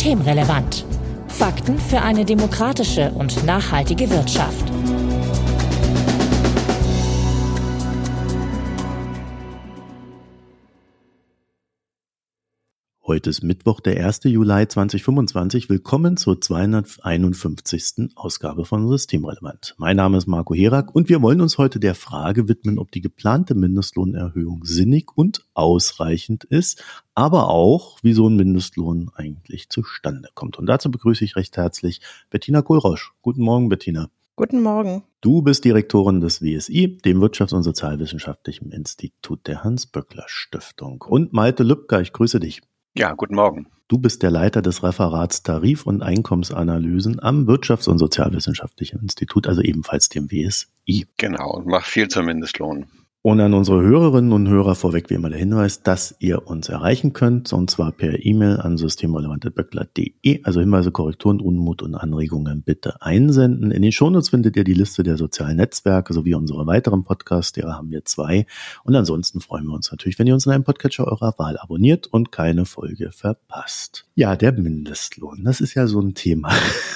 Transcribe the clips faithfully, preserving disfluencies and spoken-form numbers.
Systemrelevant. Fakten für eine demokratische und nachhaltige Wirtschaft. Heute ist Mittwoch, der erster Juli zweitausendfünfundzwanzig. Willkommen zur zweihunderteinundfünfzigsten Ausgabe von Systemrelevant. Mein Name ist Marco Herak und wir wollen uns heute der Frage widmen, ob die geplante Mindestlohnerhöhung sinnig und ausreichend ist, aber auch, wie so ein Mindestlohn eigentlich zustande kommt. Und dazu begrüße ich recht herzlich Bettina Kohlrausch. Guten Morgen, Bettina. Guten Morgen. Du bist Direktorin des W S I, dem Wirtschafts- und Sozialwissenschaftlichen Institut der Hans-Böckler-Stiftung. Und Malte Lübcker, ich grüße dich. Ja, guten Morgen. Du bist der Leiter des Referats Tarif- und Einkommensanalysen am Wirtschafts- und Sozialwissenschaftlichen Institut, also ebenfalls dem W S I. Genau, und macht viel zum Mindestlohn. Und an unsere Hörerinnen und Hörer vorweg wie immer der Hinweis, dass ihr uns erreichen könnt, und zwar per E-Mail an systemrelevant punkt böckler punkt de. Also Hinweise, Korrekturen, Unmut und Anregungen bitte einsenden. In den Shownotes findet ihr die Liste der sozialen Netzwerke sowie unsere weiteren Podcasts, derer haben wir zwei. Und ansonsten freuen wir uns natürlich, wenn ihr uns in einem Podcatcher eurer Wahl abonniert und keine Folge verpasst. Ja, der Mindestlohn, das ist ja so ein Thema.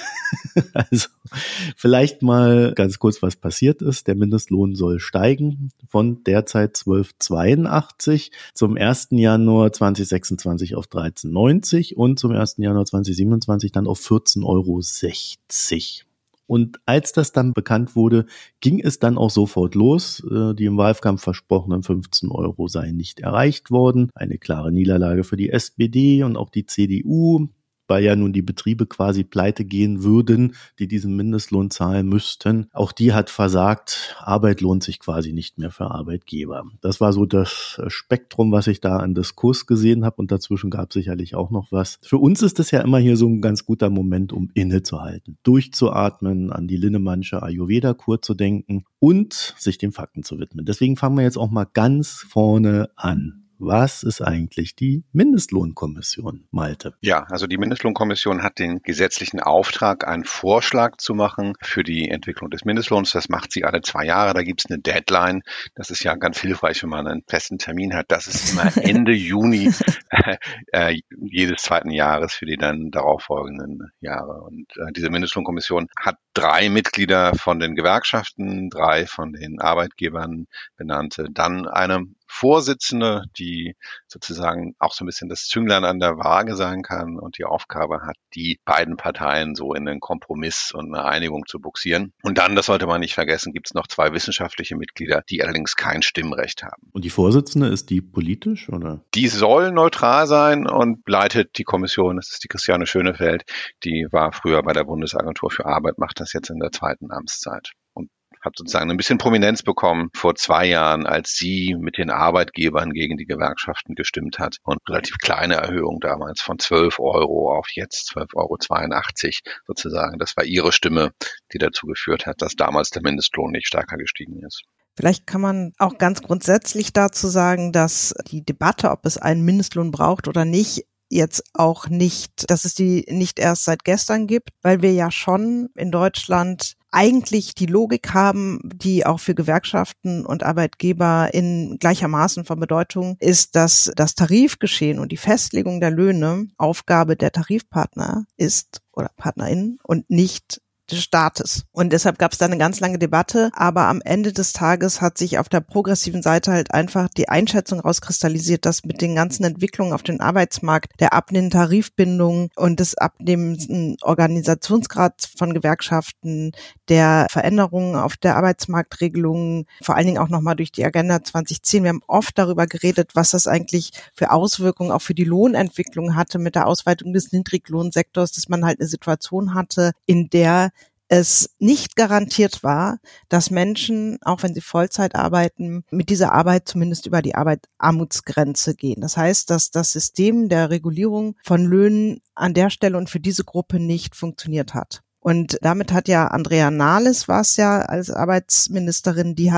Also vielleicht mal ganz kurz, was passiert ist. Der Mindestlohn soll steigen von derzeit zwölf Komma zweiundachtzig zum ersten Januar zweitausendsechsundzwanzig auf dreizehn neunzig und zum ersten Januar zweitausendsiebenundzwanzig dann auf vierzehn Euro sechzig. Und als das dann bekannt wurde, ging es dann auch sofort los. Die im Wahlkampf versprochenen fünfzehn Euro seien nicht erreicht worden. Eine klare Niederlage für die S P D und auch die C D U, weil ja nun die Betriebe quasi pleite gehen würden, die diesen Mindestlohn zahlen müssten. Auch die hat versagt. Arbeit lohnt sich quasi nicht mehr für Arbeitgeber. Das war so das Spektrum, was ich da an Diskurs gesehen habe, und dazwischen gab es sicherlich auch noch was. Für uns ist das ja immer hier so ein ganz guter Moment, um innezuhalten, durchzuatmen, an die Linnemannsche Ayurveda-Kur zu denken und sich den Fakten zu widmen. Deswegen fangen wir jetzt auch mal ganz vorne an. Was ist eigentlich die Mindestlohnkommission, Malte? Ja, also die Mindestlohnkommission hat den gesetzlichen Auftrag, einen Vorschlag zu machen für die Entwicklung des Mindestlohns. Das macht sie alle zwei Jahre. Da gibt es eine Deadline. Das ist ja ganz hilfreich, wenn man einen festen Termin hat. Das ist immer Ende Juni äh, jedes zweiten Jahres für die dann darauffolgenden Jahre. Und äh, diese Mindestlohnkommission hat drei Mitglieder von den Gewerkschaften, drei von den Arbeitgebern benannte, dann eine Vorsitzende, die sozusagen auch so ein bisschen das Zünglein an der Waage sein kann und die Aufgabe hat, die beiden Parteien so in einen Kompromiss und eine Einigung zu buxieren. Und dann, das sollte man nicht vergessen, gibt es noch zwei wissenschaftliche Mitglieder, die allerdings kein Stimmrecht haben. Und die Vorsitzende, ist die politisch, oder? Die soll neutral sein und leitet die Kommission. Das ist die Christiane Schönefeld. Die war früher bei der Bundesagentur für Arbeit, macht das jetzt in der zweiten Amtszeit. Hat sozusagen ein bisschen Prominenz bekommen vor zwei Jahren, als sie mit den Arbeitgebern gegen die Gewerkschaften gestimmt hat und relativ kleine Erhöhung damals von zwölf Euro auf jetzt zwölf Euro zweiundachtzig sozusagen. Das war ihre Stimme, die dazu geführt hat, dass damals der Mindestlohn nicht stärker gestiegen ist. Vielleicht kann man auch ganz grundsätzlich dazu sagen, dass die Debatte, ob es einen Mindestlohn braucht oder nicht, jetzt auch nicht, dass es die nicht erst seit gestern gibt, weil wir ja schon in Deutschland eigentlich die Logik haben, die auch für Gewerkschaften und Arbeitgeber in gleichermaßen von Bedeutung ist, dass das Tarifgeschehen und die Festlegung der Löhne Aufgabe der Tarifpartner ist oder PartnerInnen und nicht des Staates. Und deshalb gab es da eine ganz lange Debatte, aber am Ende des Tages hat sich auf der progressiven Seite halt einfach die Einschätzung rauskristallisiert, dass mit den ganzen Entwicklungen auf dem Arbeitsmarkt, der abnehmenden Tarifbindung und des abnehmenden Organisationsgrads von Gewerkschaften, der Veränderungen auf der Arbeitsmarktregelung, vor allen Dingen auch nochmal durch die Agenda zwanzig zehn. Wir haben oft darüber geredet, was das eigentlich für Auswirkungen auch für die Lohnentwicklung hatte mit der Ausweitung des Niedriglohnsektors, dass man halt eine Situation hatte, in der es nicht garantiert war, dass Menschen, auch wenn sie Vollzeit arbeiten, mit dieser Arbeit zumindest über die Arbeitsarmutsgrenze gehen. Das heißt, dass das System der Regulierung von Löhnen an der Stelle und für diese Gruppe nicht funktioniert hat. Und damit hat ja Andrea Nahles, war es ja als Arbeitsministerin, die hat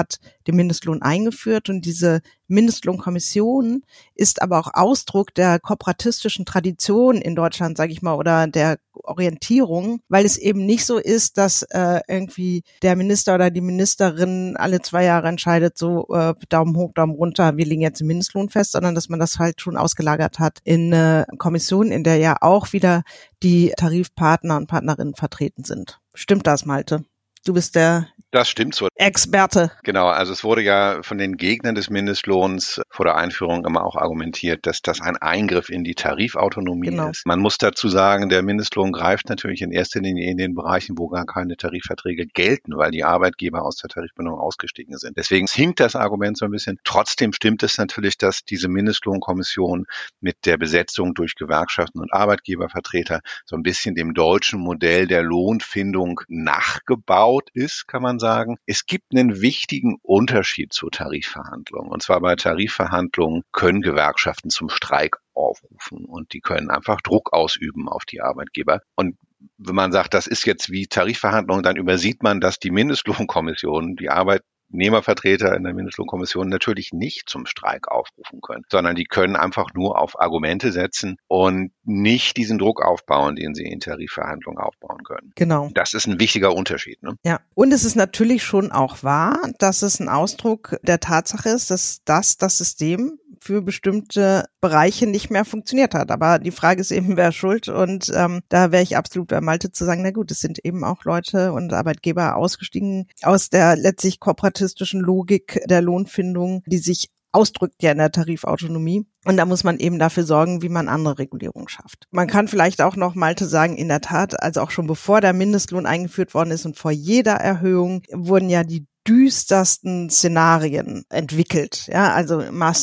den Mindestlohn eingeführt. Und diese Mindestlohnkommission ist aber auch Ausdruck der kooperatistischen Tradition in Deutschland, sage ich mal, oder der Orientierung, weil es eben nicht so ist, dass äh, irgendwie der Minister oder die Ministerin alle zwei Jahre entscheidet, so äh, Daumen hoch, Daumen runter, wir legen jetzt den Mindestlohn fest, sondern dass man das halt schon ausgelagert hat in eine Kommission, in der ja auch wieder die Tarifpartner und Partnerinnen vertreten sind. Stimmt das, Malte? Du bist der Das stimmt so. Experte. Genau, also es wurde ja von den Gegnern des Mindestlohns vor der Einführung immer auch argumentiert, dass das ein Eingriff in die Tarifautonomie Genau. ist. Man muss dazu sagen, der Mindestlohn greift natürlich in erster Linie in den Bereichen, wo gar keine Tarifverträge gelten, weil die Arbeitgeber aus der Tarifbindung ausgestiegen sind. Deswegen hinkt das Argument so ein bisschen. Trotzdem stimmt es natürlich, dass diese Mindestlohnkommission mit der Besetzung durch Gewerkschaften und Arbeitgebervertreter so ein bisschen dem deutschen Modell der Lohnfindung nachgebaut ist, kann man sagen. Es gibt einen wichtigen Unterschied zu Tarifverhandlungen. Und zwar bei Tarifverhandlungen können Gewerkschaften zum Streik aufrufen und die können einfach Druck ausüben auf die Arbeitgeber. Und wenn man sagt, das ist jetzt wie Tarifverhandlungen, dann übersieht man, dass die Mindestlohnkommission, die Arbeit Arbeitnehmervertreter in der Mindestlohnkommission natürlich nicht zum Streik aufrufen können, sondern die können einfach nur auf Argumente setzen und nicht diesen Druck aufbauen, den sie in Tarifverhandlungen aufbauen können. Genau. Das ist ein wichtiger Unterschied, ne? Ja. Und es ist natürlich schon auch wahr, dass es ein Ausdruck der Tatsache ist, dass das das System für bestimmte Bereiche nicht mehr funktioniert hat. Aber die Frage ist eben, wer schuld? Und ähm, da wäre ich absolut bei Malte zu sagen, na gut, es sind eben auch Leute und Arbeitgeber ausgestiegen aus der letztlich kooperatistischen Logik der Lohnfindung, die sich ausdrückt ja in der Tarifautonomie. Und da muss man eben dafür sorgen, wie man andere Regulierungen schafft. Man kann vielleicht auch noch, Malte, sagen, in der Tat, also auch schon bevor der Mindestlohn eingeführt worden ist und vor jeder Erhöhung wurden ja die düstersten Szenarien entwickelt, ja, also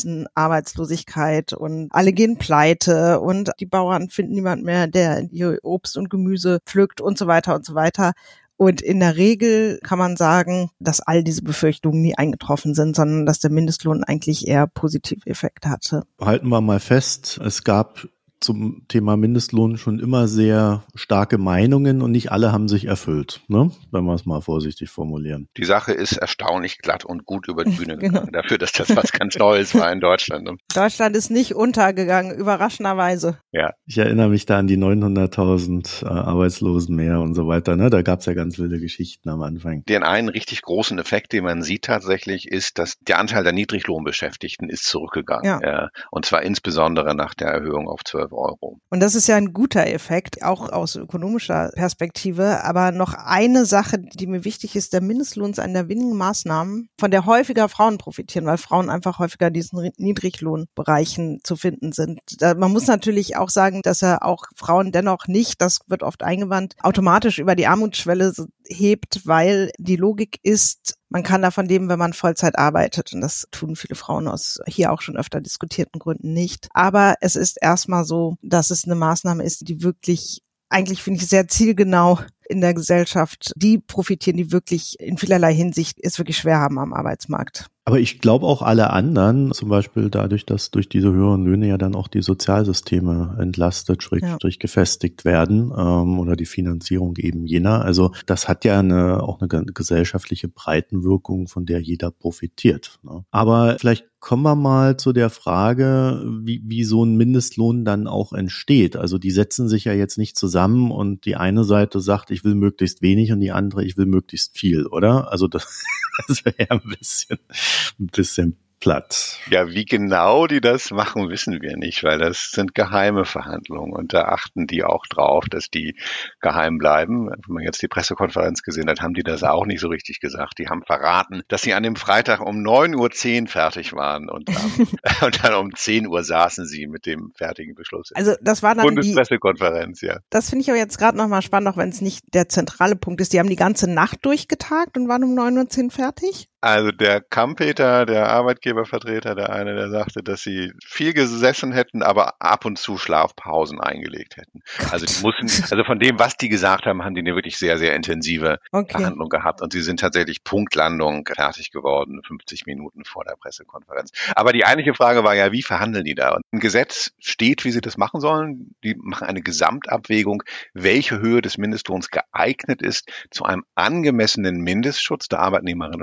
Massenarbeitslosigkeit und alle gehen pleite und die Bauern finden niemand mehr, der ihr Obst und Gemüse pflückt und so weiter und so weiter. Und in der Regel kann man sagen, dass all diese Befürchtungen nie eingetroffen sind, sondern dass der Mindestlohn eigentlich eher positive Effekte hatte. Halten wir mal fest, es gab zum Thema Mindestlohn schon immer sehr starke Meinungen und nicht alle haben sich erfüllt, ne? Wenn wir es mal vorsichtig formulieren. Die Sache ist erstaunlich glatt und gut über die Bühne Genau. gegangen, dafür, dass das was ganz Neues war in Deutschland. Ne? Deutschland ist nicht untergegangen, überraschenderweise. Ja. Ich erinnere mich da an die neunhunderttausend äh, Arbeitslosen mehr und so weiter, ne? Da gab es ja ganz wilde Geschichten am Anfang. Den einen richtig großen Effekt, den man sieht tatsächlich, ist, dass der Anteil der Niedriglohnbeschäftigten ist zurückgegangen. Ja. Ja. Und zwar insbesondere nach der Erhöhung auf zwölf Euro. Und das ist ja ein guter Effekt, auch aus ökonomischer Perspektive. Aber noch eine Sache, die mir wichtig ist, der Mindestlohn ist eine der wenigen Maßnahmen, von der häufiger Frauen profitieren, weil Frauen einfach häufiger in diesen Niedriglohnbereichen zu finden sind. Da, man muss natürlich auch sagen, dass er auch Frauen dennoch nicht, das wird oft eingewandt, automatisch über die Armutsschwelle hebt, weil die Logik ist, man kann davon leben, wenn man Vollzeit arbeitet. Und das tun viele Frauen aus hier auch schon öfter diskutierten Gründen nicht. Aber es ist erstmal so, dass es eine Maßnahme ist, die wirklich, eigentlich finde ich sehr zielgenau in der Gesellschaft, die profitieren, die wirklich in vielerlei Hinsicht es wirklich schwer haben am Arbeitsmarkt. Aber ich glaube auch alle anderen, zum Beispiel dadurch, dass durch diese höheren Löhne ja dann auch die Sozialsysteme entlastet, schrägstrich ja. gefestigt werden ähm, oder die Finanzierung eben jener. Also das hat ja eine, auch eine gesellschaftliche Breitenwirkung, von der jeder profitiert. Ne? Aber vielleicht kommen wir mal zu der Frage, wie, wie so ein Mindestlohn dann auch entsteht. Also die setzen sich ja jetzt nicht zusammen und die eine Seite sagt, ich will möglichst wenig und die andere, ich will möglichst viel, oder? Also das, das wäre ja ein bisschen, ein bisschen platt. Ja, wie genau die das machen, wissen wir nicht, weil das sind geheime Verhandlungen und da achten die auch drauf, dass die geheim bleiben. Wenn man jetzt die Pressekonferenz gesehen hat, haben die das auch nicht so richtig gesagt. Die haben verraten, dass sie an dem Freitag um neun Uhr zehn fertig waren und, ähm, und dann um zehn Uhr saßen sie mit dem fertigen Beschluss. Also das war dann Bundespressekonferenz, die, ja. Das finde ich aber jetzt gerade nochmal spannend, auch wenn es nicht der zentrale Punkt ist. Die haben die ganze Nacht durchgetagt und waren um neun Uhr zehn fertig? Also der Kampeter, der Arbeitgebervertreter, der eine, der sagte, dass sie viel gesessen hätten, aber ab und zu Schlafpausen eingelegt hätten. Also die mussten, also von dem, was die gesagt haben, haben die eine wirklich sehr, sehr intensive okay. Verhandlung gehabt und sie sind tatsächlich Punktlandung fertig geworden, fünfzig Minuten vor der Pressekonferenz. Aber die eigentliche Frage war ja, wie verhandeln die da? Und im Gesetz steht, wie sie das machen sollen. Die machen eine Gesamtabwägung, welche Höhe des Mindestlohns geeignet ist zu einem angemessenen Mindestschutz der Arbeitnehmerinnen und Arbeitnehmer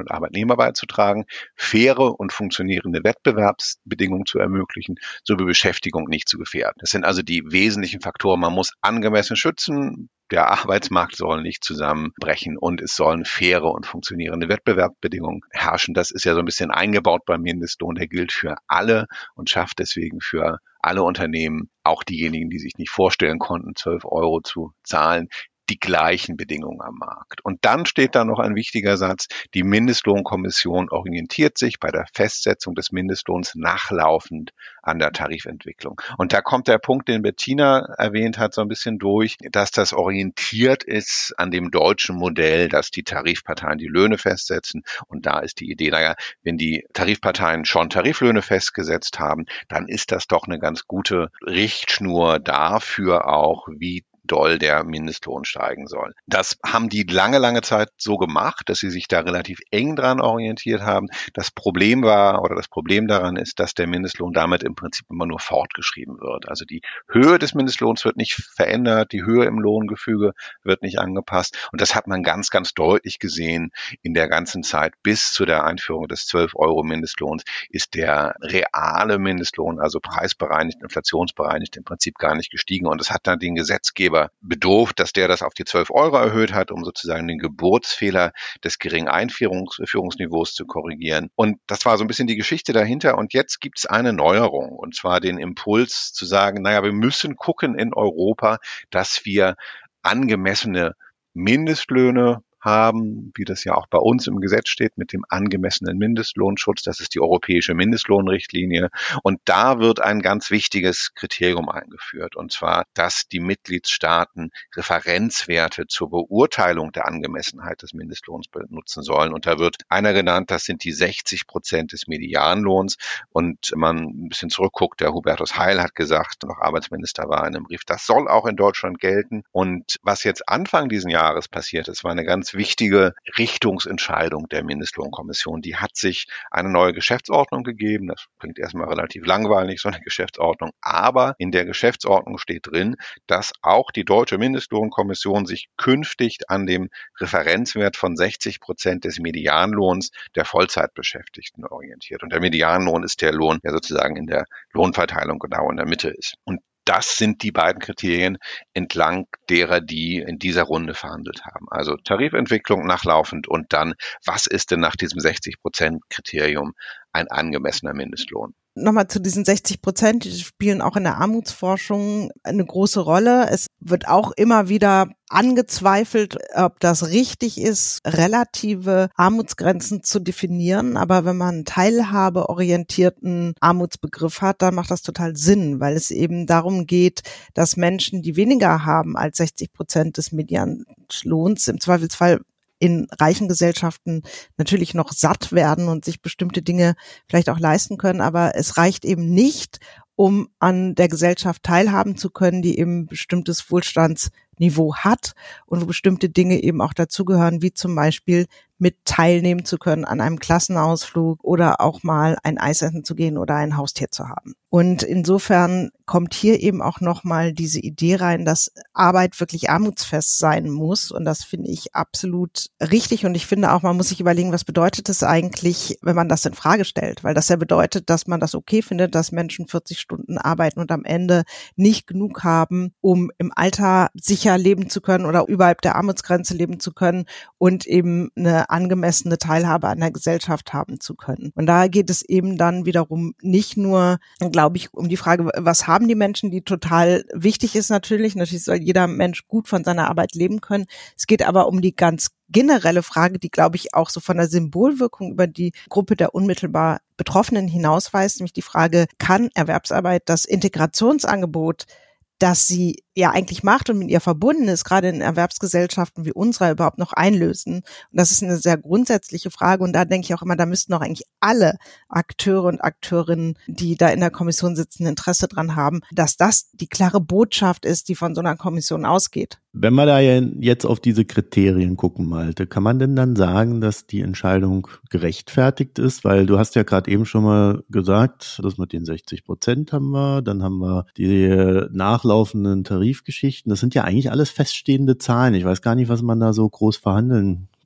Arbeitnehmer beizutragen, faire und funktionierende Wettbewerbsbedingungen zu ermöglichen, sowie Beschäftigung nicht zu gefährden. Das sind also die wesentlichen Faktoren. Man muss angemessen schützen, der Arbeitsmarkt soll nicht zusammenbrechen und es sollen faire und funktionierende Wettbewerbsbedingungen herrschen. Das ist ja so ein bisschen eingebaut beim Mindestlohn. Der gilt für alle und schafft deswegen für alle Unternehmen, auch diejenigen, die sich nicht vorstellen konnten, zwölf Euro zu zahlen, die gleichen Bedingungen am Markt. Und dann steht da noch ein wichtiger Satz: Die Mindestlohnkommission orientiert sich bei der Festsetzung des Mindestlohns nachlaufend an der Tarifentwicklung. Und da kommt der Punkt, den Bettina erwähnt hat, so ein bisschen durch, dass das orientiert ist an dem deutschen Modell, dass die Tarifparteien die Löhne festsetzen. Und da ist die Idee, naja, wenn die Tarifparteien schon Tariflöhne festgesetzt haben, dann ist das doch eine ganz gute Richtschnur dafür auch, wie doll der Mindestlohn steigen soll. Das haben die lange, lange Zeit so gemacht, dass sie sich da relativ eng dran orientiert haben. Das Problem war, oder das Problem daran ist, dass der Mindestlohn damit im Prinzip immer nur fortgeschrieben wird. Also die Höhe des Mindestlohns wird nicht verändert, die Höhe im Lohngefüge wird nicht angepasst. Und das hat man ganz, ganz deutlich gesehen in der ganzen Zeit bis zu der Einführung des zwölf Euro Mindestlohns ist der reale Mindestlohn, also preisbereinigt, inflationsbereinigt, im Prinzip gar nicht gestiegen. Und das hat dann den Gesetzgeber bedurft, dass der das auf die zwölf Euro erhöht hat, um sozusagen den Geburtsfehler des geringen Einführungsniveaus zu korrigieren. Und das war so ein bisschen die Geschichte dahinter. Und jetzt gibt es eine Neuerung, und zwar den Impuls zu sagen, naja, wir müssen gucken in Europa, dass wir angemessene Mindestlöhne haben, wie das ja auch bei uns im Gesetz steht, mit dem angemessenen Mindestlohnschutz. Das ist die europäische Mindestlohnrichtlinie. Und da wird ein ganz wichtiges Kriterium eingeführt, und zwar, dass die Mitgliedstaaten Referenzwerte zur Beurteilung der Angemessenheit des Mindestlohns benutzen sollen. Und da wird einer genannt, das sind die sechzig Prozent des Medianlohns. Und wenn man ein bisschen zurückguckt, der Hubertus Heil hat gesagt, noch Arbeitsminister war in einem Brief, das soll auch in Deutschland gelten. Und was jetzt Anfang diesen Jahres passiert ist, war eine ganz wichtige Richtungsentscheidung der Mindestlohnkommission. Die hat sich eine neue Geschäftsordnung gegeben. Das klingt erstmal relativ langweilig, so eine Geschäftsordnung. Aber in der Geschäftsordnung steht drin, dass auch die deutsche Mindestlohnkommission sich künftig an dem Referenzwert von sechzig Prozent des Medianlohns der Vollzeitbeschäftigten orientiert. Und der Medianlohn ist der Lohn, der sozusagen in der Lohnverteilung genau in der Mitte ist. Und das sind die beiden Kriterien, entlang derer die in dieser Runde verhandelt haben. Also Tarifentwicklung nachlaufend und dann, was ist denn nach diesem sechzig Prozent Kriterium ein angemessener Mindestlohn? Nochmal zu diesen sechzig Prozent, die spielen auch in der Armutsforschung eine große Rolle. Es wird auch immer wieder angezweifelt, ob das richtig ist, relative Armutsgrenzen zu definieren. Aber wenn man einen teilhabeorientierten Armutsbegriff hat, dann macht das total Sinn, weil es eben darum geht, dass Menschen, die weniger haben als sechzig Prozent des Medianlohns, im Zweifelsfall in reichen Gesellschaften natürlich noch satt werden und sich bestimmte Dinge vielleicht auch leisten können. Aber es reicht eben nicht, um an der Gesellschaft teilhaben zu können, die eben bestimmtes Wohlstandsniveau hat und wo bestimmte Dinge eben auch dazugehören, wie zum Beispiel mit teilnehmen zu können an einem Klassenausflug oder auch mal ein Eis essen zu gehen oder ein Haustier zu haben. Und insofern kommt hier eben auch nochmal diese Idee rein, dass Arbeit wirklich armutsfest sein muss. Und das finde ich absolut richtig. Und ich finde auch, man muss sich überlegen, was bedeutet es eigentlich, wenn man das in Frage stellt? Weil das ja bedeutet, dass man das okay findet, dass Menschen vierzig Stunden arbeiten und am Ende nicht genug haben, um im Alter sicher leben zu können oder überhalb der Armutsgrenze leben zu können und eben eine angemessene Teilhabe an der Gesellschaft haben zu können. Und da geht es eben dann wiederum nicht nur, glaube ich, um die Frage, was haben die Menschen, die total wichtig ist natürlich. Natürlich soll jeder Mensch gut von seiner Arbeit leben können. Es geht aber um die ganz generelle Frage, die, glaube ich, auch so von der Symbolwirkung über die Gruppe der unmittelbar Betroffenen hinausweist, nämlich die Frage, kann Erwerbsarbeit das Integrationsangebot, das sie ja eigentlich macht und mit ihr verbunden ist, gerade in Erwerbsgesellschaften wie unserer, überhaupt noch einlösen? Und das ist eine sehr grundsätzliche Frage. Und da denke ich auch immer, da müssten auch eigentlich alle Akteure und Akteurinnen, die da in der Kommission sitzen, Interesse dran haben, dass das die klare Botschaft ist, die von so einer Kommission ausgeht. Wenn wir da jetzt auf diese Kriterien gucken, Malte, kann man denn dann sagen, dass die Entscheidung gerechtfertigt ist? Weil du hast ja gerade eben schon mal gesagt, das mit den sechzig Prozent haben wir, dann haben wir die nachlaufenden Tarifgeschichten. Das sind ja eigentlich alles feststehende Zahlen. Ich weiß gar nicht, was man da so groß verhandeln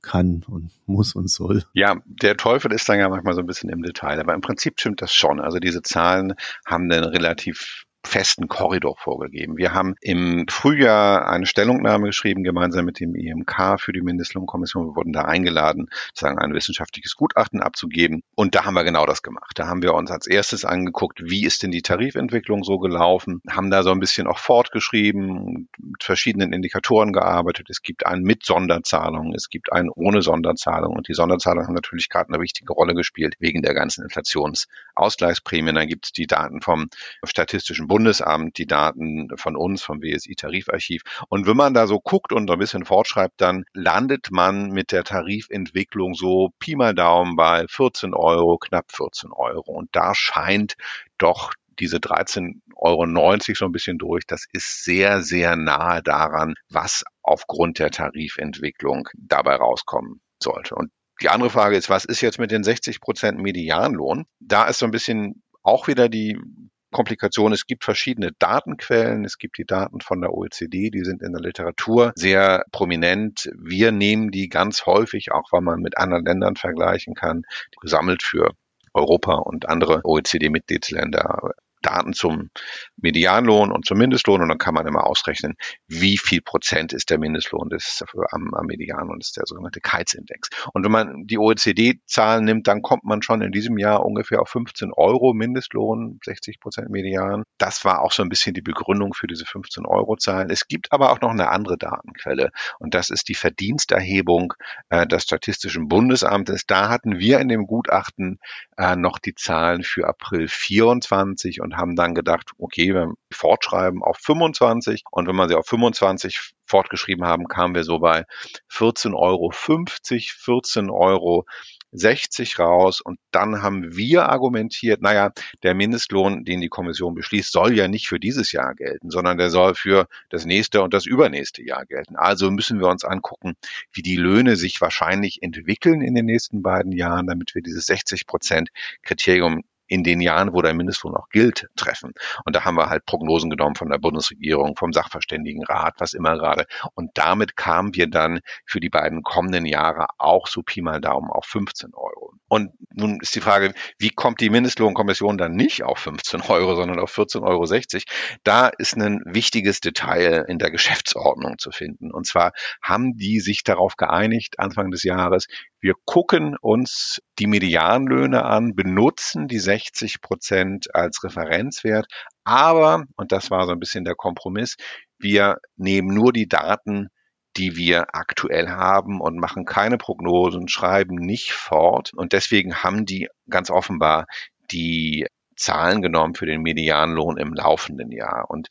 kann und muss und soll. Ja, der Teufel ist dann ja manchmal so ein bisschen im Detail, aber im Prinzip stimmt das schon. Also diese Zahlen haben einen relativ festen Korridor vorgegeben. Wir haben im Frühjahr eine Stellungnahme geschrieben, gemeinsam mit dem I M K für die Mindestlohnkommission. Wir wurden da eingeladen, sozusagen ein wissenschaftliches Gutachten abzugeben. Und da haben wir genau das gemacht. Da haben wir uns als erstes angeguckt, wie ist denn die Tarifentwicklung so gelaufen, haben da so ein bisschen auch fortgeschrieben, mit verschiedenen Indikatoren gearbeitet. Es gibt einen mit Sonderzahlung, es gibt einen ohne Sonderzahlung. Und die Sonderzahlungen haben natürlich gerade eine wichtige Rolle gespielt, wegen der ganzen Inflationsausgleichsprämien. Dann gibt es die Daten vom Statistischen Bundesamt, die Daten von uns, vom W S I-Tarifarchiv. Und wenn man da so guckt und so ein bisschen fortschreibt, dann landet man mit der Tarifentwicklung so Pi mal Daumen bei vierzehn Euro, knapp vierzehn Euro. Und da scheint doch diese dreizehn Euro neunzig so ein bisschen durch. Das ist sehr, sehr nahe daran, was aufgrund der Tarifentwicklung dabei rauskommen sollte. Und die andere Frage ist, was ist jetzt mit den sechzig Prozent Medianlohn? Da ist so ein bisschen auch wieder die Komplikation. Es gibt verschiedene Datenquellen. Es gibt die Daten von der O E C D, die sind in der Literatur sehr prominent. Wir nehmen die ganz häufig, auch weil man mit anderen Ländern vergleichen kann, gesammelt für Europa und andere O E C D-Mitgliedsländer. Daten zum Medianlohn und zum Mindestlohn und dann kann man immer ausrechnen, wie viel Prozent ist der Mindestlohn des, am, am Medianlohn, das ist der sogenannte Keizindex. Und wenn man die O E C D-Zahlen nimmt, dann kommt man schon in diesem Jahr ungefähr auf fünfzehn Euro Mindestlohn, sechzig Prozent Median. Das war auch so ein bisschen die Begründung für diese fünfzehn Euro Zahlen. Es gibt aber auch noch eine andere Datenquelle und das ist die Verdiensterhebung äh, des Statistischen Bundesamtes. Da hatten wir in dem Gutachten äh, noch die Zahlen für April vierundzwanzig und haben dann gedacht, okay, wir fortschreiben auf fünfundzwanzig und wenn wir sie auf fünfundzwanzig fortgeschrieben haben, kamen wir so bei vierzehn Euro fünfzig, vierzehn Euro sechzig raus und dann haben wir argumentiert, naja, der Mindestlohn, den die Kommission beschließt, soll ja nicht für dieses Jahr gelten, sondern der soll für das nächste und das übernächste Jahr gelten. Also müssen wir uns angucken, wie die Löhne sich wahrscheinlich entwickeln in den nächsten beiden Jahren, damit wir dieses sechzig Prozent Kriterium in den Jahren, wo der Mindestlohn auch gilt, treffen. Und da haben wir halt Prognosen genommen von der Bundesregierung, vom Sachverständigenrat, was immer gerade. Und damit kamen wir dann für die beiden kommenden Jahre auch so Pi mal Daumen auf fünfzehn Euro. Und nun ist die Frage, wie kommt die Mindestlohnkommission dann nicht auf fünfzehn Euro, sondern auf vierzehn Euro sechzig? Da ist ein wichtiges Detail in der Geschäftsordnung zu finden. Und zwar haben die sich darauf geeinigt, Anfang des Jahres, wir gucken uns die Medianlöhne an, benutzen die sechzig Prozent als Referenzwert, aber, und das war so ein bisschen der Kompromiss, wir nehmen nur die Daten, die wir aktuell haben und machen keine Prognosen, schreiben nicht fort. Und deswegen haben die ganz offenbar die Zahlen genommen für den Medianlohn im laufenden Jahr. Und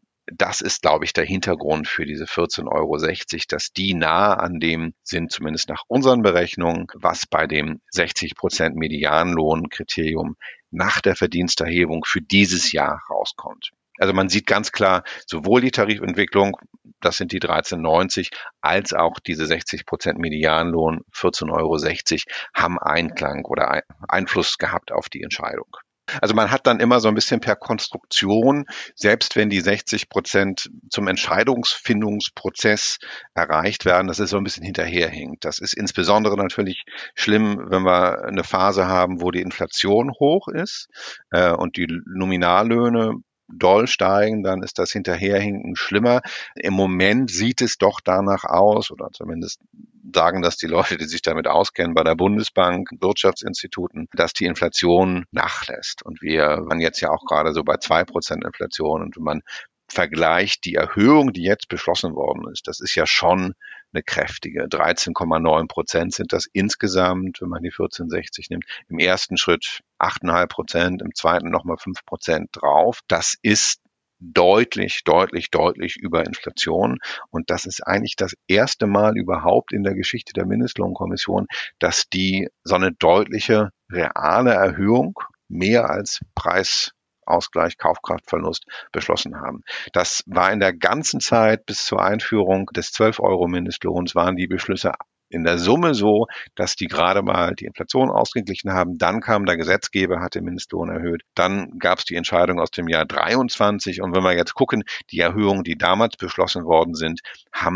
das ist, glaube ich, der Hintergrund für diese vierzehn Euro sechzig, dass die nahe an dem sind, zumindest nach unseren Berechnungen, was bei dem sechzig Prozent Medianlohnkriterium nach der Verdiensterhebung für dieses Jahr rauskommt. Also man sieht ganz klar, sowohl die Tarifentwicklung, das sind die dreizehn neunzig, als auch diese sechzig Prozent Medianlohn, vierzehn Euro sechzig, haben Einklang oder Einfluss gehabt auf die Entscheidung. Also man hat dann immer so ein bisschen per Konstruktion, selbst wenn die sechzig Prozent zum Entscheidungsfindungsprozess erreicht werden, dass es so ein bisschen hinterherhinkt. Das ist insbesondere natürlich schlimm, wenn wir eine Phase haben, wo die Inflation hoch ist äh, und die Nominallöhne doll steigen, dann ist das Hinterherhinken schlimmer. Im Moment sieht es doch danach aus, oder zumindest sagen das die Leute, die sich damit auskennen, bei der Bundesbank, Wirtschaftsinstituten, dass die Inflation nachlässt. Und wir waren jetzt ja auch gerade so bei zwei Prozent Inflation. Und wenn man vergleicht die Erhöhung, die jetzt beschlossen worden ist, das ist ja schon eine kräftige. dreizehn Komma neun Prozent sind das insgesamt, wenn man die vierzehn sechzig nimmt. Im ersten Schritt acht Komma fünf Prozent, im zweiten nochmal fünf Prozent drauf. Das ist deutlich, deutlich, deutlich über Inflation. Und das ist eigentlich das erste Mal überhaupt in der Geschichte der Mindestlohnkommission, dass die so eine deutliche reale Erhöhung mehr als Preis Ausgleich, Kaufkraftverlust beschlossen haben. Das war in der ganzen Zeit bis zur Einführung des zwölf Euro Mindestlohns waren die Beschlüsse in der Summe so, dass die gerade mal die Inflation ausgeglichen haben. Dann kam der Gesetzgeber, hat den Mindestlohn erhöht. Dann gab es die Entscheidung aus dem Jahr dreiundzwanzig. Und wenn wir jetzt gucken, die Erhöhungen, die damals beschlossen worden sind, haben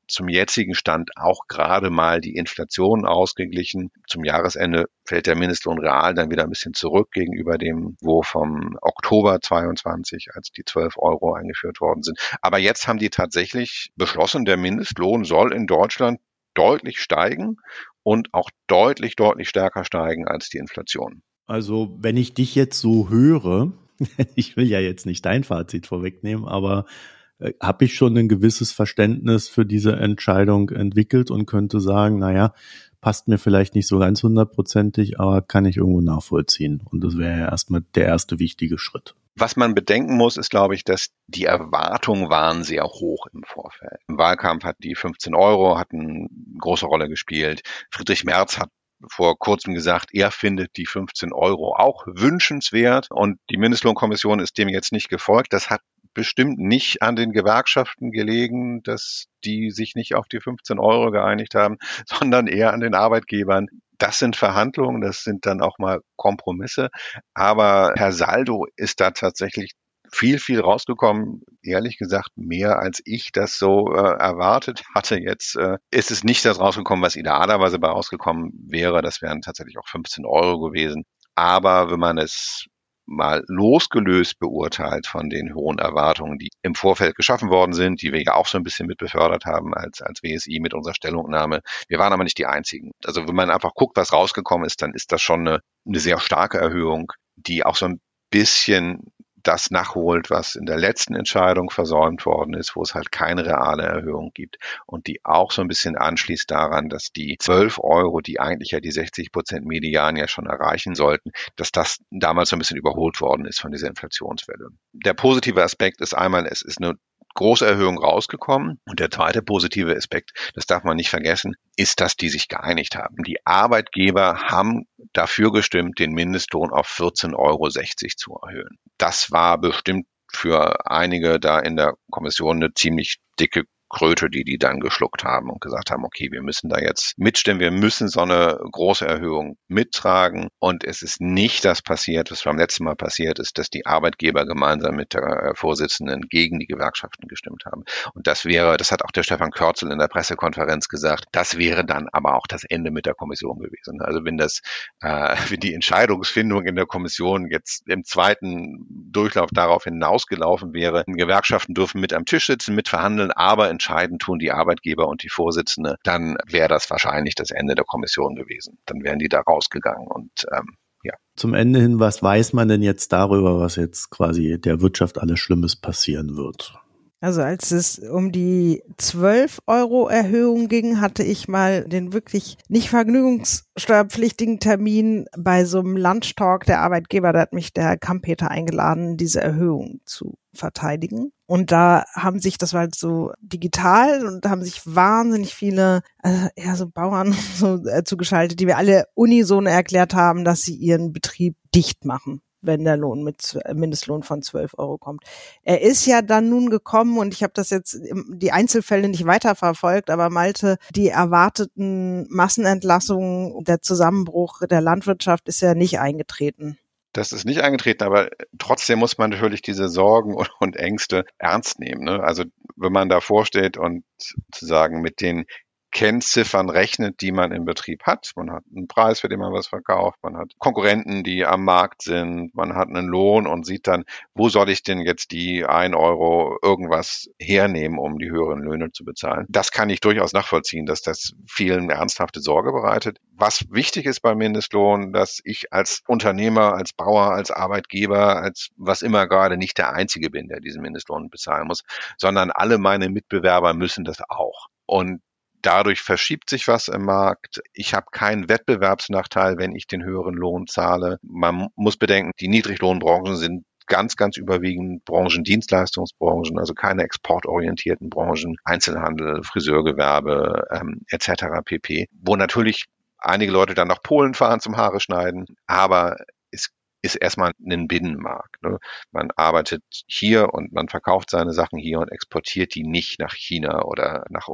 zum jetzigen Stand auch gerade mal die Inflation ausgeglichen. Zum Jahresende fällt der Mindestlohn real dann wieder ein bisschen zurück gegenüber dem Niveau vom Oktober zweiundzwanzig, als die zwölf Euro eingeführt worden sind. Aber jetzt haben die tatsächlich beschlossen, der Mindestlohn soll in Deutschland deutlich steigen und auch deutlich, deutlich stärker steigen als die Inflation. Also wenn ich dich jetzt so höre, ich will ja jetzt nicht dein Fazit vorwegnehmen, aber äh, habe ich schon ein gewisses Verständnis für diese Entscheidung entwickelt und könnte sagen, naja, passt mir vielleicht nicht so ganz hundertprozentig, aber kann ich irgendwo nachvollziehen. Und das wäre ja erstmal der erste wichtige Schritt. Was man bedenken muss, ist, glaube ich, dass die Erwartungen waren sehr hoch im Vorfeld. Im Wahlkampf hat die fünfzehn Euro hatten eine große Rolle gespielt. Friedrich Merz hat vor kurzem gesagt, er findet die fünfzehn Euro auch wünschenswert. Und die Mindestlohnkommission ist dem jetzt nicht gefolgt. Das hat bestimmt nicht an den Gewerkschaften gelegen, dass die sich nicht auf die fünfzehn Euro geeinigt haben, sondern eher an den Arbeitgebern. Das sind Verhandlungen, das sind dann auch mal Kompromisse. Aber per Saldo ist da tatsächlich viel, viel rausgekommen. Ehrlich gesagt, mehr als ich das so äh, erwartet hatte. Jetzt äh, ist es nicht das rausgekommen, was idealerweise bei rausgekommen wäre. Das wären tatsächlich auch fünfzehn Euro gewesen. Aber wenn man es mal losgelöst beurteilt von den hohen Erwartungen, die im Vorfeld geschaffen worden sind, die wir ja auch so ein bisschen mit befördert haben als, als W S I mit unserer Stellungnahme. Wir waren aber nicht die Einzigen. Also wenn man einfach guckt, was rausgekommen ist, dann ist das schon eine, eine sehr starke Erhöhung, die auch so ein bisschen das nachholt, was in der letzten Entscheidung versäumt worden ist, wo es halt keine reale Erhöhung gibt und die auch so ein bisschen anschließt daran, dass die zwölf Euro, die eigentlich ja die sechzig Prozent Median ja schon erreichen sollten, dass das damals so ein bisschen überholt worden ist von dieser Inflationswelle. Der positive Aspekt ist einmal, es ist eine große Erhöhung rausgekommen. Und der zweite positive Aspekt, das darf man nicht vergessen, ist, dass die sich geeinigt haben. Die Arbeitgeber haben dafür gestimmt, den Mindestlohn auf vierzehn Euro sechzig zu erhöhen. Das war bestimmt für einige da in der Kommission eine ziemlich dicke Kröte, die die dann geschluckt haben und gesagt haben, okay, wir müssen da jetzt mitstimmen, wir müssen so eine große Erhöhung mittragen. Und es ist nicht das passiert, was beim letzten Mal passiert ist, dass die Arbeitgeber gemeinsam mit der Vorsitzenden gegen die Gewerkschaften gestimmt haben. Und das wäre, das hat auch der Stefan Körzel in der Pressekonferenz gesagt, das wäre dann aber auch das Ende mit der Kommission gewesen. Also wenn das, äh, wenn die Entscheidungsfindung in der Kommission jetzt im zweiten Durchlauf darauf hinausgelaufen wäre, Gewerkschaften dürfen mit am Tisch sitzen, mit verhandeln, aber entscheiden tun die Arbeitgeber und die Vorsitzende, dann wäre das wahrscheinlich das Ende der Kommission gewesen. Dann wären die da rausgegangen und ähm, ja. Zum Ende hin, was weiß man denn jetzt darüber, was jetzt quasi der Wirtschaft alles Schlimmes passieren wird? Also als es um die zwölf Euro Erhöhung ging, hatte ich mal den wirklich nicht vergnügungssteuerpflichtigen Termin bei so einem Lunchtalk der Arbeitgeber. Da hat mich der Herr Kampeter eingeladen, diese Erhöhung zu verteidigen. Und da haben sich, das war halt so digital und da haben sich wahnsinnig viele, also ja, so Bauern so äh, zugeschaltet, die wir alle unisono erklärt haben, dass sie ihren Betrieb dicht machen, wenn der Lohn mit Mindestlohn von zwölf Euro kommt. Er ist ja dann nun gekommen und ich habe das jetzt, die Einzelfälle nicht weiterverfolgt, aber Malte, die erwarteten Massenentlassungen, der Zusammenbruch der Landwirtschaft ist ja nicht eingetreten. Das ist nicht eingetreten, aber trotzdem muss man natürlich diese Sorgen und, und Ängste ernst nehmen. Ne? Also wenn man davor steht und sozusagen mit den Kennziffern rechnet, die man im Betrieb hat. Man hat einen Preis, für den man was verkauft, man hat Konkurrenten, die am Markt sind, man hat einen Lohn und sieht dann, wo soll ich denn jetzt die ein Euro irgendwas hernehmen, um die höheren Löhne zu bezahlen. Das kann ich durchaus nachvollziehen, dass das vielen ernsthafte Sorge bereitet. Was wichtig ist beim Mindestlohn, dass ich als Unternehmer, als Bauer, als Arbeitgeber, als was immer gerade nicht der Einzige bin, der diesen Mindestlohn bezahlen muss, sondern alle meine Mitbewerber müssen das auch. Und dadurch verschiebt sich was im Markt. Ich habe keinen Wettbewerbsnachteil, wenn ich den höheren Lohn zahle. Man muss bedenken, die Niedriglohnbranchen sind ganz, ganz überwiegend Branchen, Dienstleistungsbranchen, also keine exportorientierten Branchen, Einzelhandel, Friseurgewerbe ähm, et cetera pp., wo natürlich einige Leute dann nach Polen fahren zum Haare schneiden, aber es ist erstmal ein Binnenmarkt. Ne? Man arbeitet hier und man verkauft seine Sachen hier und exportiert die nicht nach China oder nach Ungarn.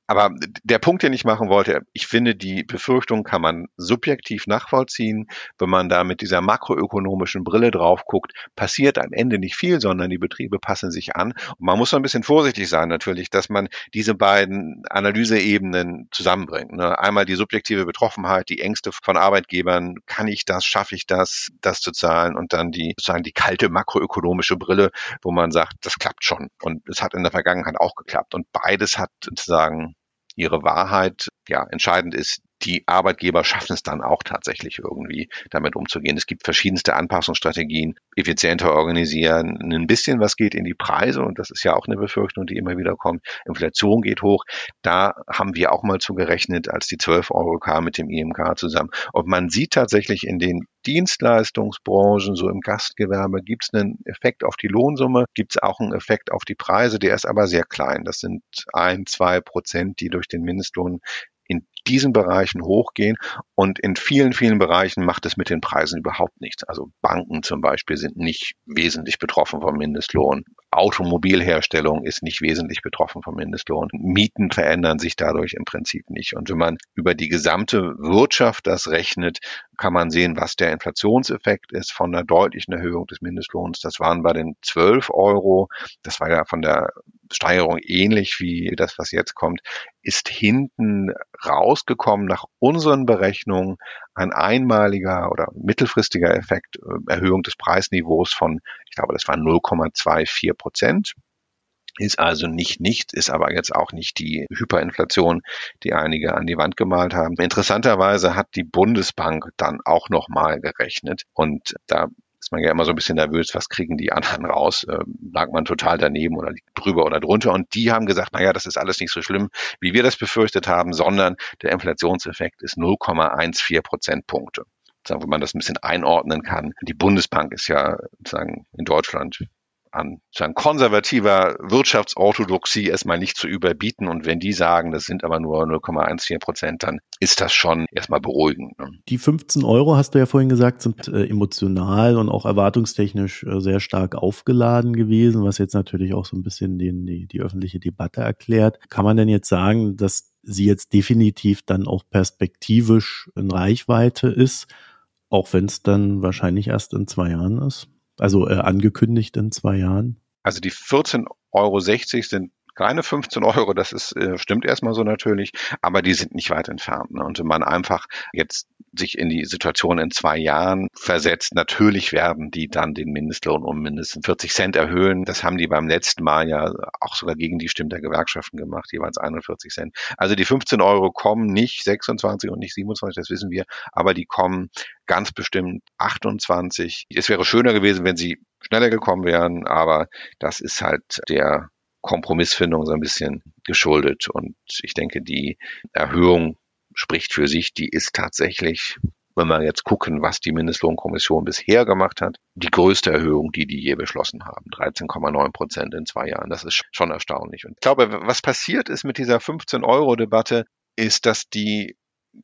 Aber der Punkt, den ich machen wollte, ich finde, die Befürchtung kann man subjektiv nachvollziehen. Wenn man da mit dieser makroökonomischen Brille drauf guckt, passiert am Ende nicht viel, sondern die Betriebe passen sich an. Und man muss so ein bisschen vorsichtig sein natürlich, dass man diese beiden Analyseebenen zusammenbringt. Ne? Einmal die subjektive Betroffenheit, die Ängste von Arbeitgebern, kann ich das, schaffe ich das, das zu zahlen, und dann die sozusagen die kalte makroökonomische Brille, wo man sagt, das klappt schon. Und es hat in der Vergangenheit auch geklappt. Und beides hat sozusagen ihre Wahrheit. Ja, entscheidend ist, die Arbeitgeber schaffen es dann auch tatsächlich irgendwie damit umzugehen. Es gibt verschiedenste Anpassungsstrategien, effizienter organisieren, ein bisschen was geht in die Preise, und das ist ja auch eine Befürchtung, die immer wieder kommt. Inflation geht hoch. Da haben wir auch mal zugerechnet, als die zwölf Euro kam mit dem I M K zusammen. Und man sieht tatsächlich in den Dienstleistungsbranchen, so im Gastgewerbe, gibt es einen Effekt auf die Lohnsumme, gibt es auch einen Effekt auf die Preise, der ist aber sehr klein. Das sind ein, zwei Prozent, die durch den Mindestlohn in diesen Bereichen hochgehen, und in vielen, vielen Bereichen macht es mit den Preisen überhaupt nichts. Also Banken zum Beispiel sind nicht wesentlich betroffen vom Mindestlohn. Automobilherstellung ist nicht wesentlich betroffen vom Mindestlohn. Mieten verändern sich dadurch im Prinzip nicht. Und wenn man über die gesamte Wirtschaft das rechnet, kann man sehen, was der Inflationseffekt ist von einer deutlichen Erhöhung des Mindestlohns. Das waren bei den zwölf Euro, das war ja von der Steigerung ähnlich wie das, was jetzt kommt, ist hinten rausgekommen nach unseren Berechnungen ein einmaliger oder mittelfristiger Effekt, Erhöhung des Preisniveaus von, ich glaube, das waren null Komma vierundzwanzig Prozent. Ist also nicht nichts, ist aber jetzt auch nicht die Hyperinflation, die einige an die Wand gemalt haben. Interessanterweise hat die Bundesbank dann auch nochmal gerechnet, und da ist man ja immer so ein bisschen nervös, was kriegen die anderen raus? Äh, lag man total daneben oder liegt drüber oder drunter? Und die haben gesagt, naja, das ist alles nicht so schlimm, wie wir das befürchtet haben, sondern der Inflationseffekt ist null Komma vierzehn Prozentpunkte. Sagen, wenn man das ein bisschen einordnen kann. Die Bundesbank ist ja sagen in Deutschland an sozusagen konservativer Wirtschaftsorthodoxie erstmal nicht zu überbieten. Und wenn die sagen, das sind aber nur null Komma vierzehn Prozent, dann ist das schon erstmal beruhigend. Ne? Die fünfzehn Euro, hast du ja vorhin gesagt, sind äh, emotional und auch erwartungstechnisch äh, sehr stark aufgeladen gewesen, was jetzt natürlich auch so ein bisschen den, die, die öffentliche Debatte erklärt. Kann man denn jetzt sagen, dass sie jetzt definitiv dann auch perspektivisch in Reichweite ist, auch wenn es dann wahrscheinlich erst in zwei Jahren ist? Also äh, angekündigt in zwei Jahren? Also die vierzehn Euro sechzig sind keine fünfzehn Euro, das ist, äh, stimmt erstmal so natürlich, aber die sind nicht weit entfernt. Ne? Und wenn man einfach jetzt sich in die Situation in zwei Jahren versetzt, natürlich werden die dann den Mindestlohn um mindestens vierzig Cent erhöhen. Das haben die beim letzten Mal ja auch sogar gegen die Stimme der Gewerkschaften gemacht, jeweils einundvierzig Cent. Also die fünfzehn Euro kommen nicht sechsundzwanzig und nicht siebenundzwanzig, das wissen wir, aber die kommen ganz bestimmt achtundzwanzig. Es wäre schöner gewesen, wenn sie schneller gekommen wären, aber das ist halt der Kompromissfindung so ein bisschen geschuldet. Und ich denke, die Erhöhung spricht für sich. Die ist tatsächlich, wenn wir jetzt gucken, was die Mindestlohnkommission bisher gemacht hat, die größte Erhöhung, die die je beschlossen haben. dreizehn Komma neun Prozent in zwei Jahren. Das ist schon erstaunlich. Und ich glaube, was passiert ist mit dieser fünfzehn Euro Debatte, ist, dass die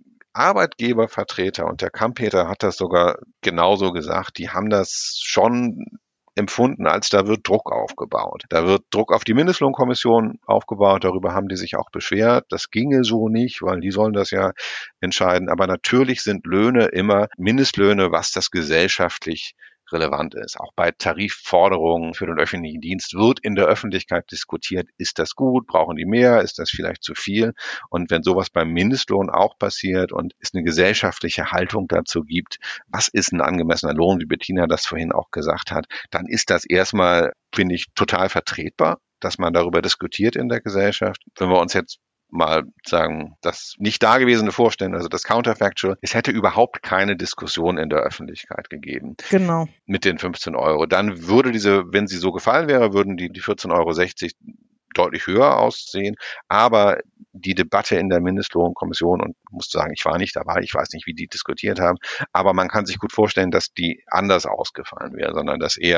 Arbeitgebervertreter, und der Kampeter hat das sogar genauso gesagt, die haben das schon empfunden, als da wird Druck aufgebaut. Da wird Druck auf die Mindestlohnkommission aufgebaut, darüber haben die sich auch beschwert. Das ginge so nicht, weil die sollen das ja entscheiden. Aber natürlich sind Löhne immer Mindestlöhne, was das gesellschaftlich relevant ist. Auch bei Tarifforderungen für den öffentlichen Dienst wird in der Öffentlichkeit diskutiert, ist das gut, brauchen die mehr, ist das vielleicht zu viel? Und wenn sowas beim Mindestlohn auch passiert und es eine gesellschaftliche Haltung dazu gibt, was ist ein angemessener Lohn, wie Bettina das vorhin auch gesagt hat, dann ist das erstmal, finde ich, total vertretbar, dass man darüber diskutiert in der Gesellschaft. Wenn wir uns jetzt mal sagen, das nicht Dagewesene vorstellen, also das Counterfactual, es hätte überhaupt keine Diskussion in der Öffentlichkeit gegeben. Genau. Mit den fünfzehn Euro. Dann würde diese, wenn sie so gefallen wäre, würden die, die vierzehn Euro sechzig deutlich höher aussehen. Aber die Debatte in der Mindestlohnkommission, und ich muss sagen, ich war nicht dabei, ich weiß nicht, wie die diskutiert haben, aber man kann sich gut vorstellen, dass die anders ausgefallen wäre, sondern dass eher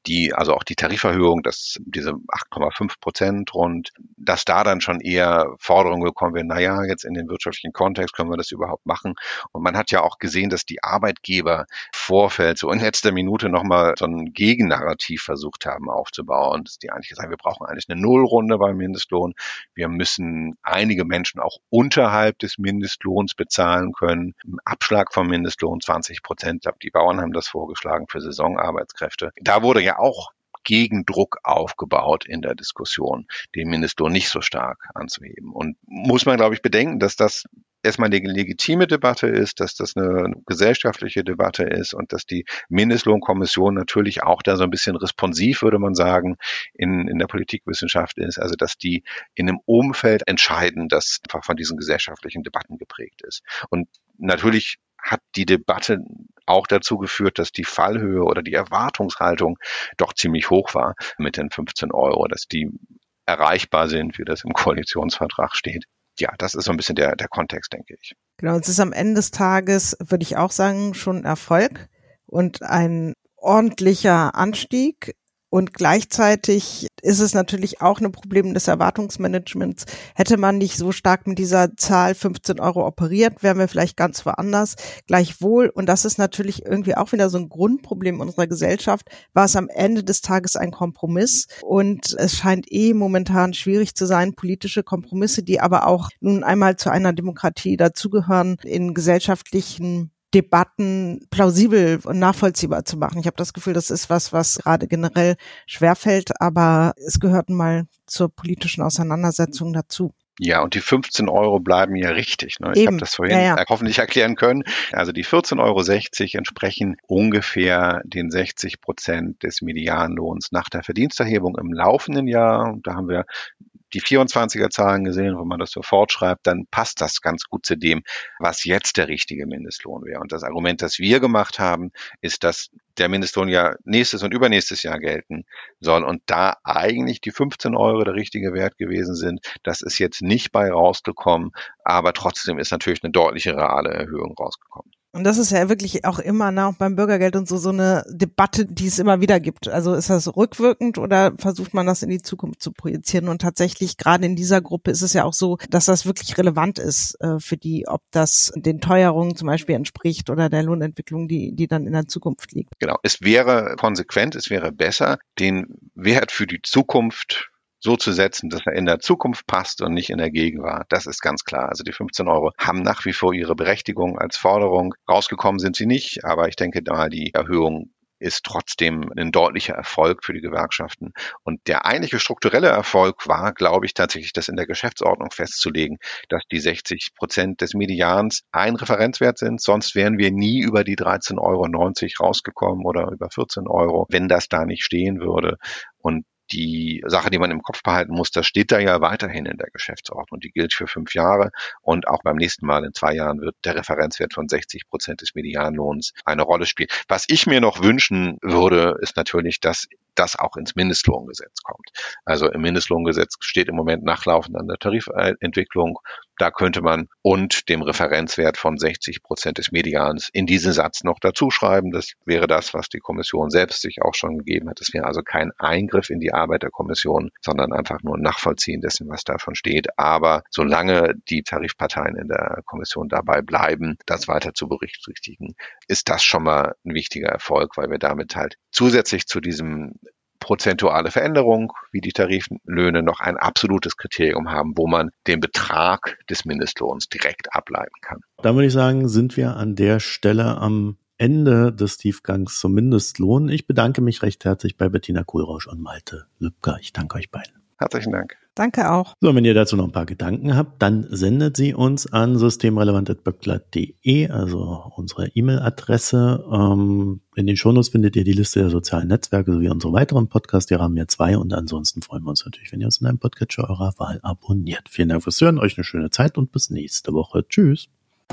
die, also auch die Tariferhöhung, dass diese acht Komma fünf Prozent rund, dass da dann schon eher Forderungen gekommen werden, naja, jetzt in den wirtschaftlichen Kontext können wir das überhaupt machen. Und man hat ja auch gesehen, dass die Arbeitgeber Vorfeld so in letzter Minute nochmal so ein Gegennarrativ versucht haben aufzubauen, dass die eigentlich gesagt haben, wir brauchen eigentlich eine Nullrunde beim Mindestlohn. Wir müssen einige Menschen auch unterhalb des Mindestlohns bezahlen können. Ein Abschlag vom Mindestlohn zwanzig Prozent. Ich glaube, die Bauern haben das vorgeschlagen für Saisonarbeitskräfte. Da wurde ja auch Gegendruck aufgebaut in der Diskussion, den Mindestlohn nicht so stark anzuheben. Und muss man, glaube ich, bedenken, dass das erstmal eine legitime Debatte ist, dass das eine gesellschaftliche Debatte ist und dass die Mindestlohnkommission natürlich auch da so ein bisschen responsiv, würde man sagen, in, in der Politikwissenschaft ist. Also dass die in einem Umfeld entscheiden, das einfach von diesen gesellschaftlichen Debatten geprägt ist. Und natürlich hat die Debatte auch dazu geführt, dass die Fallhöhe oder die Erwartungshaltung doch ziemlich hoch war mit den fünfzehn Euro, dass die erreichbar sind, wie das im Koalitionsvertrag steht. Ja, das ist so ein bisschen der, der Kontext, denke ich. Genau, es ist am Ende des Tages, würde ich auch sagen, schon ein Erfolg und ein ordentlicher Anstieg. Und gleichzeitig ist es natürlich auch ein Problem des Erwartungsmanagements. Hätte man nicht so stark mit dieser Zahl fünfzehn Euro operiert, wären wir vielleicht ganz woanders. Gleichwohl, und das ist natürlich irgendwie auch wieder so ein Grundproblem unserer Gesellschaft, war es am Ende des Tages ein Kompromiss. Und es scheint eh momentan schwierig zu sein, politische Kompromisse, die aber auch nun einmal zu einer Demokratie dazugehören, in gesellschaftlichen Debatten plausibel und nachvollziehbar zu machen. Ich habe das Gefühl, das ist was, was gerade generell schwerfällt, aber es gehört mal zur politischen Auseinandersetzung dazu. Ja, und die fünfzehn Euro bleiben ja richtig. Ne? Ich habe das vorhin ja, ja. hoffentlich erklären können. Also die vierzehn Euro sechzig entsprechen ungefähr den sechzig Prozent des Medianlohns nach der Verdiensterhebung im laufenden Jahr. Da haben wir die vierundzwanziger Zahlen gesehen, wenn man das so fortschreibt, dann passt das ganz gut zu dem, was jetzt der richtige Mindestlohn wäre. Und das Argument, das wir gemacht haben, ist, dass der Mindestlohn ja nächstes und übernächstes Jahr gelten soll und da eigentlich die fünfzehn Euro der richtige Wert gewesen sind. Das ist jetzt nicht bei rausgekommen, aber trotzdem ist natürlich eine deutliche reale Erhöhung rausgekommen. Und das ist ja wirklich auch immer, ne, auch beim Bürgergeld und so, so eine Debatte, die es immer wieder gibt. Also ist das rückwirkend oder versucht man das in die Zukunft zu projizieren? Und tatsächlich, gerade in dieser Gruppe ist es ja auch so, dass das wirklich relevant ist äh, für die, ob das den Teuerungen zum Beispiel entspricht oder der Lohnentwicklung, die, die dann in der Zukunft liegt. Genau. Es wäre konsequent, es wäre besser, den Wert für die Zukunft so zu setzen, dass er in der Zukunft passt und nicht in der Gegenwart. Das ist ganz klar. Also die fünfzehn Euro haben nach wie vor ihre Berechtigung als Forderung. Rausgekommen sind sie nicht, aber ich denke da, die Erhöhung ist trotzdem ein deutlicher Erfolg für die Gewerkschaften. Und der eigentliche strukturelle Erfolg war, glaube ich, tatsächlich, das in der Geschäftsordnung festzulegen, dass die sechzig Prozent des Medians ein Referenzwert sind. Sonst wären wir nie über die dreizehn Euro neunzig rausgekommen oder über vierzehn Euro, wenn das da nicht stehen würde. Und die Sache, die man im Kopf behalten muss, das steht da ja weiterhin in der Geschäftsordnung. Die gilt für fünf Jahre und auch beim nächsten Mal in zwei Jahren wird der Referenzwert von sechzig Prozent des Medianlohns eine Rolle spielen. Was ich mir noch wünschen würde, ist natürlich, dass das auch ins Mindestlohngesetz kommt. Also im Mindestlohngesetz steht im Moment nachlaufend an der Tarifentwicklung. Da könnte man und dem Referenzwert von sechzig Prozent des Medians in diesen Satz noch dazu schreiben. Das wäre das, was die Kommission selbst sich auch schon gegeben hat. Das wäre also kein Eingriff in die Arbeit der Kommission, sondern einfach nur ein Nachvollziehen dessen, was da schon steht. Aber solange die Tarifparteien in der Kommission dabei bleiben, das weiter zu berücksichtigen, ist das schon mal ein wichtiger Erfolg, weil wir damit halt zusätzlich zu diesem prozentuale Veränderung, wie die Tariflöhne, noch ein absolutes Kriterium haben, wo man den Betrag des Mindestlohns direkt ableiten kann. Dann würde ich sagen, sind wir an der Stelle am Ende des Tiefgangs zum Mindestlohn. Ich bedanke mich recht herzlich bei Bettina Kohlrausch und Malte Lübcker. Ich danke euch beiden. Herzlichen Dank. Danke auch. So, wenn ihr dazu noch ein paar Gedanken habt, dann sendet sie uns an systemrelevant at böckler punkt de, also unsere E-Mail-Adresse. Ähm, in den Shownotes findet ihr die Liste der sozialen Netzwerke sowie unsere weiteren Podcasts. Wir haben ja zwei und ansonsten freuen wir uns natürlich, wenn ihr uns in einem Podcatcher eurer Wahl abonniert. Vielen Dank fürs Hören, euch eine schöne Zeit und bis nächste Woche. Tschüss.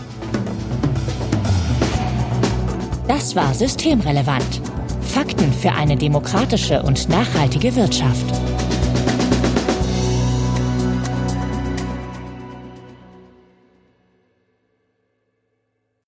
Das war Systemrelevant. Fakten für eine demokratische und nachhaltige Wirtschaft.